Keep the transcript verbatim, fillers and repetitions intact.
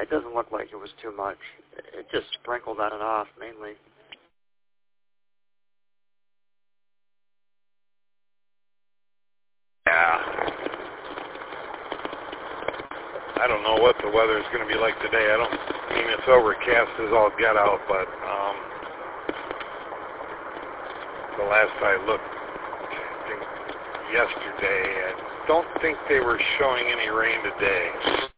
it doesn't look like it was too much. It just sprinkled on and off, mainly. Yeah. I don't know what the weather is going to be like today. I don't I mean it's overcast as all get out, but um, the last I looked, I think yesterday, I don't think they were showing any rain today.